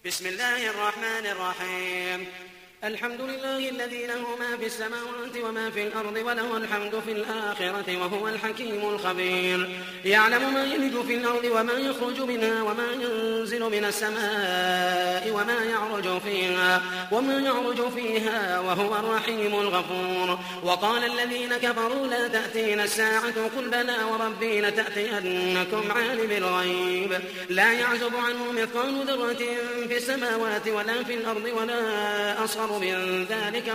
بسم الله الرحمن الرحيم. الحمد لله الذي له ما في السماوات وما في الأرض وله الحمد في الآخرة وهو الحكيم الخبير. يعلم ما يلج في الأرض وما يخرج منها وما ينزل من السماء وما يعرج فيها وهو الرحيم الغفور. وقال الذين كفروا لا تأتينا الساعة قل بلى وربي لتأتينكم عالم الغيب لا يعزب عنه مثقال ذرة في السماوات ولا في الأرض ولا أصغر من ذلك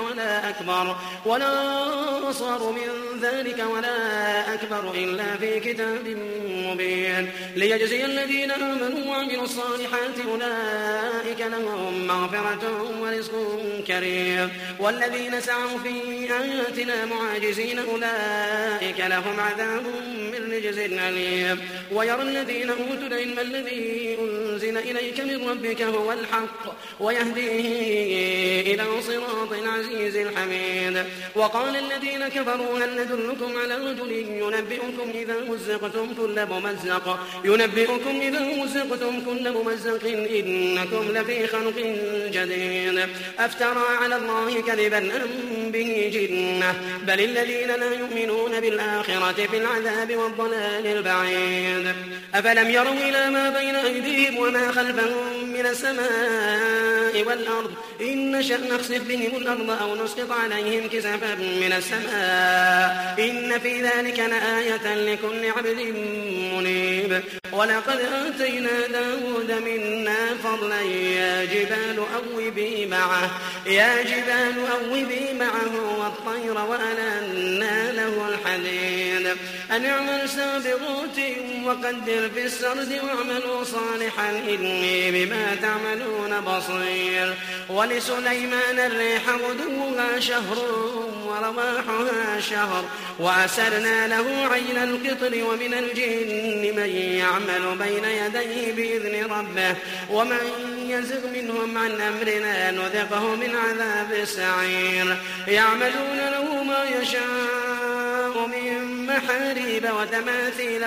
ولا أكبر إلا في كتاب مبين ليجزي الذين آمنوا وعملوا الصالحات أولئك لهم مغفرة ورزق كريم. والذين سعوا في آياتنا معاجزين أولئك لهم عذاب من رجز أليم. ويرى الذين أوتوا العلم الذي أنزل إليك من ربك هو الحق ويهديه إلى صراط العزيز الحميد. وقال الذين كفروا هل ندلكم على رجل ينبئكم إذا مزقتم كل ممزق إنكم لفي خلق جديد أفترى على الله كذبا أم به جنة بل الذين لا يؤمنون بالآخرة في العذاب والضلال البعيد. أفلم يروا إلى ما بين أيديهم وما خلفهم من السماء والأرض إن نشأ نخسف بهم الأرض أو نسقط عليهم كسفا من السماء إن في ذلك لآية لكل عبد منيب. ولقد آتينا داود منا فضلا يا جبال أوبي معه والطير وألنا له الحديد أن اعمل سابغات وقدر في السرد واعملوا صالحا إني بما تعملون بصير. ولسليمان الريح غدوها شهر ورواحها شهر وأسرنا له عين القطر ومن الجن من يعمل بين يديه بإذن ربه ومن يزغ منهم عن أمرنا نذقه من عذاب السعير. يعملون له ما يشاء من محاريب وتماثيل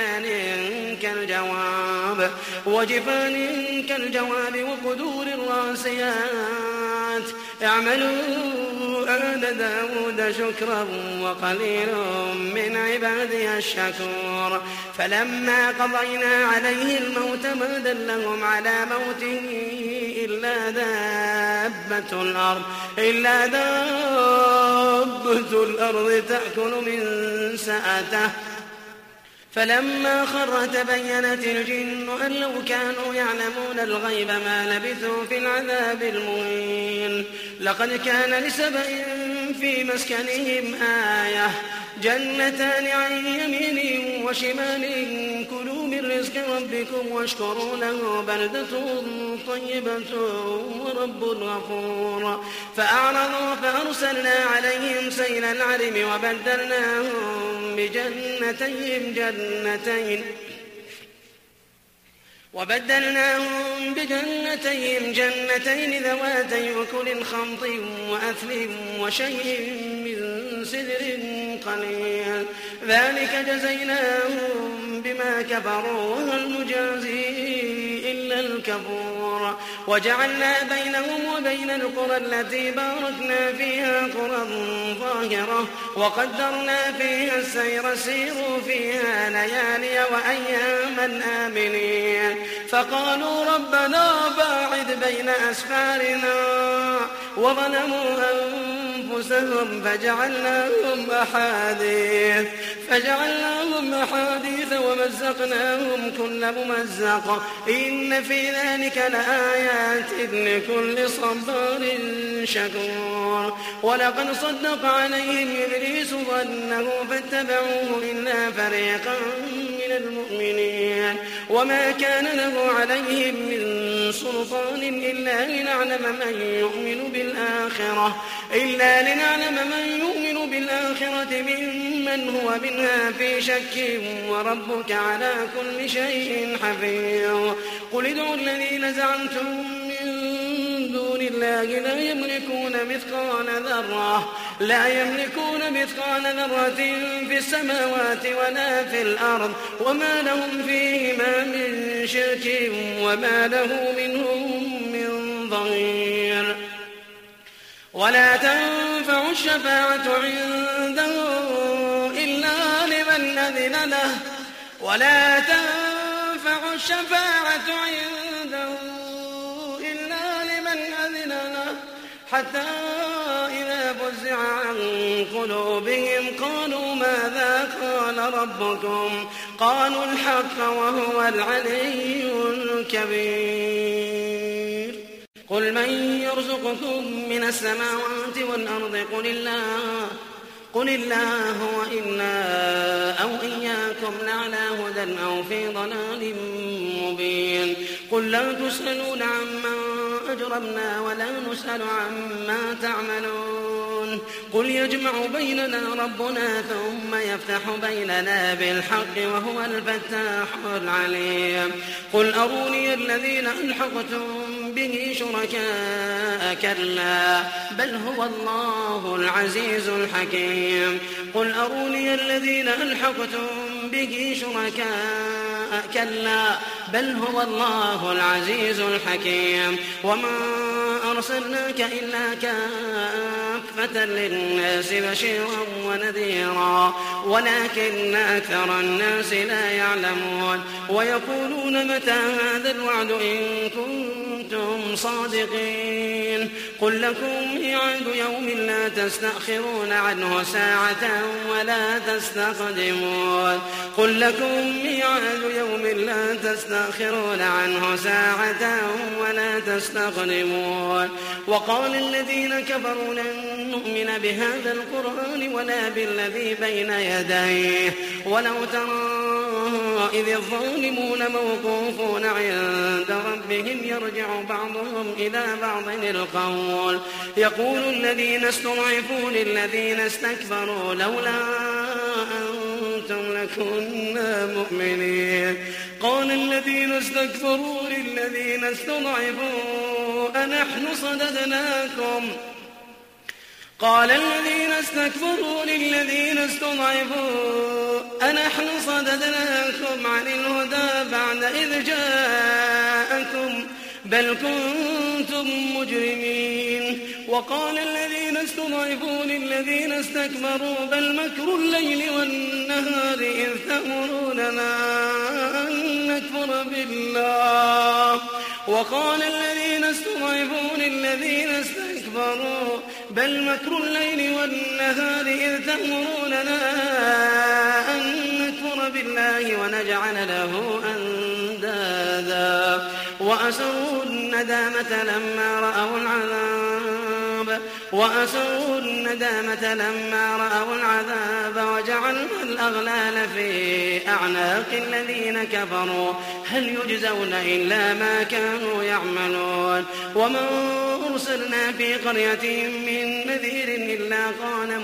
وجفان كالجواب وقدور الراسيات. اعملوا آل داود شكرا وقليل من عبادي الشكور. فلما قضينا عليه الموت ما دلهم على موته إلا دابة الأرض تأكل من سأته فلما خر تبينت الجن أن لو كانوا يعلمون الغيب ما لبثوا في العذاب المهين. لقد كان لسبأ في مسكنهم آية جنتان عن يمين وشمال كلوا من رزق ربكم واشكروا له بلدة طيبة ورب غفور. فأعرضوا فأرسلنا عليهم سيل العرم وبدلناهم بجنتين ذواتي أكل خمط وأثل وشيء من سدر قليل ذلك جزيناهم بما كفروا وهل نجازي إلا الكفور. وجعلنا بينهم وبين القرى التي باركنا فيها قرى ظاهرة وقدرنا فيها السير سيروا فيها ليالي وأياما آمنين. فقالوا ربنا باعد بين أسفارنا وظلموا أنفسهم فجعلناهم أحاديث ومزقناهم كل ممزق إن في ذلك لآيات لكل صبار شكور. ولقد صدق عليهم إبليس ظنه فاتبعوه إلا فريقا من المؤمنين وما كان له عليهم من سلطان إلا لنعلم من يؤمن بالآخرة ممن هو منها في شك وربك على كل شيء حفيظ. قل ادعوا الذين زعمتم من دون الله لا يملكون مثقال ذرة في السماوات ولا في الأرض وما لهم فيهما من شرك وما له منهم ظهير ولا تنفع الشفاعة عنده إلا لمن أذن له ولا تنفع الشفاعة عنده إلا لمن أذن له حتى إذا فزع عن قلوبهم قالوا ماذا قال ربكم قالوا الحق وهو العلي الكبير قل من يرزقكم من السماوات والأرض قل الله وإنا أو إياكم لعلى هدى أو في ضلال مبين قل لا تسألون عما أجرمنا ولا نسأل عما تعملون قل يجمع بيننا ربنا ثم يفتح بيننا بالحق وهو الفتاح العليم قل أروني الذين ألحقتم به شركاء كلا بل هو الله العزيز الحكيم قل أروني الذين ألحقتم به شركاء كلا بل هو الله العزيز الحكيم وما أرسلناك إلا كافة للناس بشيرا ونذيرا ولكن أكثر الناس لا يعلمون ويقولون متى هذا الوعد إن كنتم صادقين قل لكم ميعاد يوم لا تستأخرون عنه ساعة ولا تستقدمون قل لكم ميعاد يوم لا تستأخرون عنه ساعة ولا تستقدمون وقال الذين كفروا لن نؤمن بهذا القرآن ولا بالذي بين يديه ولو ترى إذ الظالمون موقوفون عند ربهم يرجع بعضهم إلى بعض القول يقول الذين استضعفوا للذين استكبروا لولا أنتم لكنا مؤمنين قال الذين استكبروا للذين استضعفوا أنحن صددناكم قال الذين استكبروا للذين استضعفوا أنحن صددناكم عن الهدى بعد إذ جاءكم بل كنتم مجرمين وقال الذين استضعفوا للذين استكبروا بل مكر الليل والنهار إذ تأمروننا أن نكفر بالله وقال الذين استضعفوا للذين استكبروا بل مكر الليل والنهار إذ تأمروننا أن نكفر بالله ونجعل له أندادا وأسروا الندامة لما رأوا العذاب وجعلنا الأغلال في أعناق الذين كفروا هل يجزون إلا ما كانوا يعملون وما أرسلنا في قرية من نذير إلا قال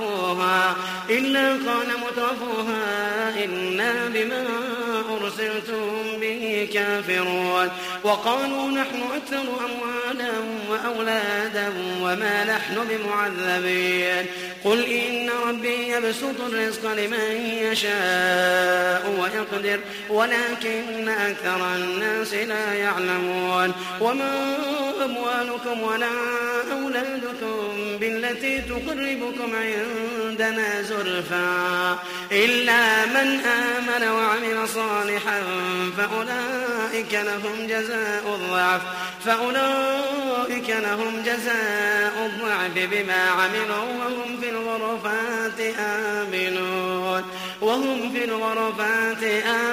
مترفوها إنا بما أرسلتم به كافرون وقالوا نحن أكثر أموالا وأولادا وما نحن بمعذبين قل إن ربي يبسط الرزق لمن يشاء ويقدر ولكن أكثر الناس لا يعلمون وما أموالكم ولا أولادكم بالتي تقربكم عندنا زلفى إلا من آمن وعمل صالحا فأولئك لهم جزاء الضعف بما عملوا وهم في الغرفات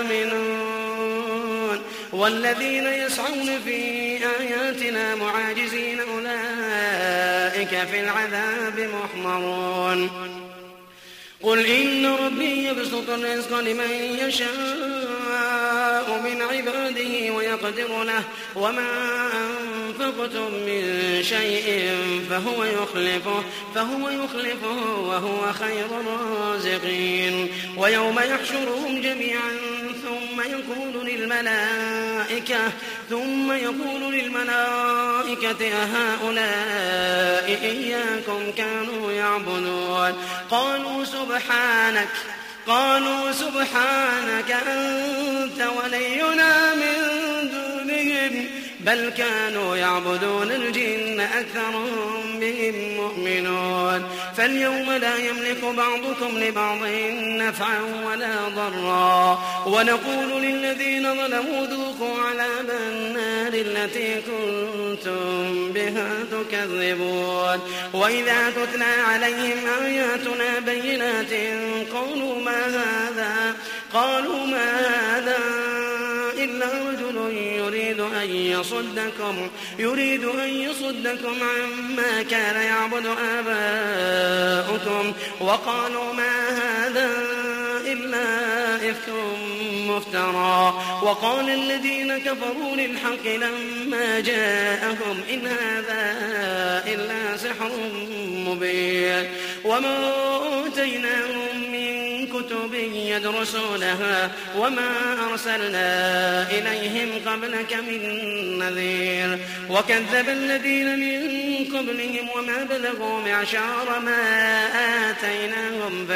آمنون والذين يسعون في آياتنا معاجزين أولئك في العذاب محضرون قل إن ربي يبسط الرزق لمن يشاء من عباده ويقدر له وما أنفقتم من شيء فهو يخلفه وهو خير الرازقين ويوم يحشرهم جميعا ثم يقول للملائكة أهؤلاء إياكم كانوا يعبدون قالوا سبحانك أنت ولينا من دونهم بل كانوا يعبدون الجن أكثرهم بهم مؤمنون فاليوم لا يملك بعضكم لبعض نفعا ولا ضرا ونقول للذين ظلموا ذوقوا عذاب النار التي كنتم بها تكذبون وإذا تتلى عليهم آياتنا بينات قالوا ما هذا إلا رجل يريد أن يصدكم عما كان يعبد آباؤكم وقالوا ما هذا إلا إفك مفترى وقال الذين كفروا للحق لما جاءهم إن هذا إلا سحر مبين وما آتيناهم من كتب يدرسونها وما أرسلنا إليهم قبلك من نذير وكذب الذين من قبلهم وما بلغوا معشار ما آتيناهم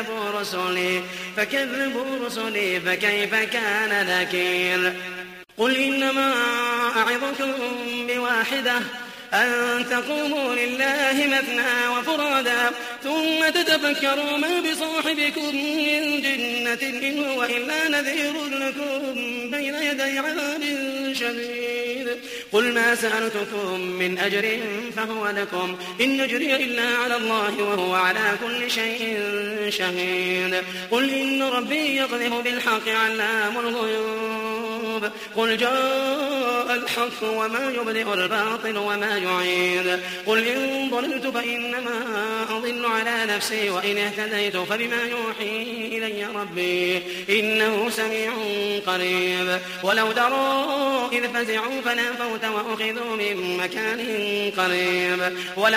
فكذبوا رسلي فكيف كان نكير قل إنما أعظكم بواحدة أن تقوموا لله مثنى وفرادا ثم تتفكروا ما بصاحبكم من جنة إن هو إلا نذير لكم بين يدي عذاب شديد قل ما سألتكم من أجر فهو لكم إن أجري إلا على الله وهو على كل شيء شهيد قل إن ربي يقذف بالحق علام الغيوب قل جاء الحق وما يبدئ الباطل وما يعيد قل إن ضللت فإنما أضل على نفسي وإن اهتديت فبما يوحي إلي ربي إنه سميع قريب ولو ترى إذ فزعوا فلا فوت وأخذوا من مكان قريب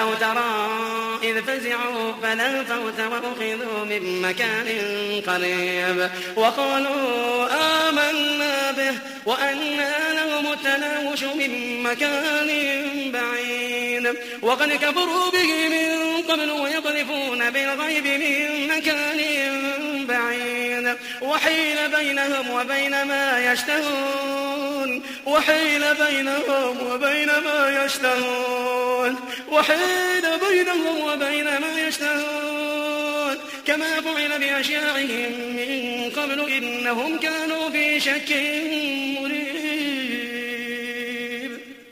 وقالوا آمنا به وأنى لهم التناوش من مكان بعيد وقد كفروا به من قبل ويقذفون بالغيب من مكان بعيد وحيل بينهم وبين ما يشتهون كما فعل بأشياعهم من قبل إنهم كانوا في شك مريب